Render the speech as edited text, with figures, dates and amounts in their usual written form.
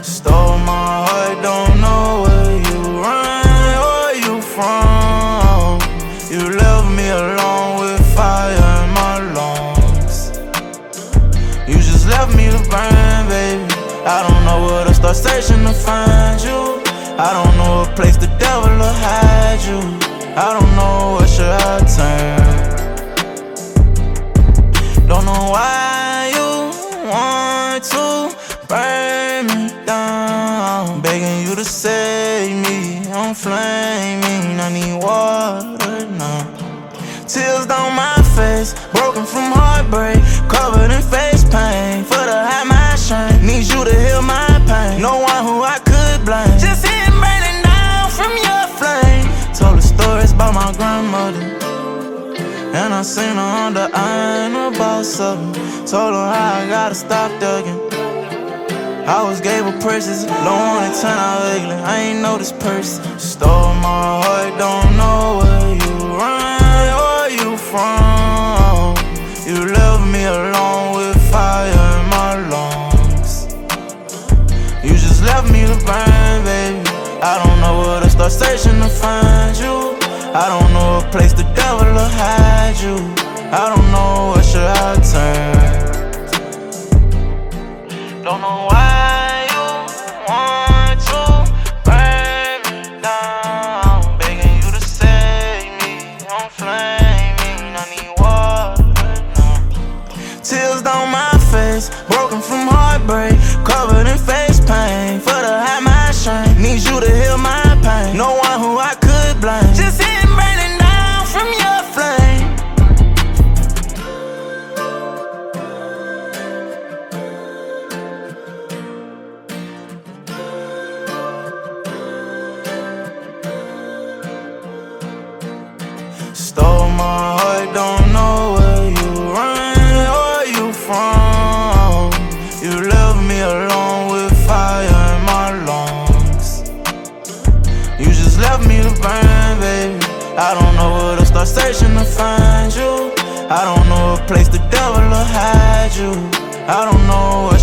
Stole my heart, don't know where you run or you from. You left me alone with fire in my lungs. You just left me to burn, baby. I don't know where to start searching to find you. I don't know a place the devil will hide you. I don't know where should I turn. Don't know why you want to burn me down. Begging you to save me, I'm flaming, I need water now. Tears down my face, broken from heartbreak, covered in face pain. For the high my shame, need you to heal my pain. No one who I could blame, just him burning down from your flame. Told her stories about my grandmother, and I seen her on the iron about something. Told her how I gotta stop thugging. I was gave her purses, don't wanna turn out ugly. I ain't know this person. Stole my heart, don't know where you run or you from. You left me alone with fire in my lungs. You just left me to burn, baby. I don't know where to start searching to find you. I don't know a place the devil will hide you. I don't know where should I turn. Don't know why you want to burn me down. Begging you to save me, I'm flaming, I need water now. Tears down my face, broken from heartbreak, covered in face pain. For the high my shame, need you to heal my pain. No one who I could blame, just him burning down from your flame. Stole my heart, don't know where you run or you from. You left me alone with fire in my lungs. You just left me to burn, baby. I don't know where to start searching to find you. I don't know a place the devil will hide you. I don't know where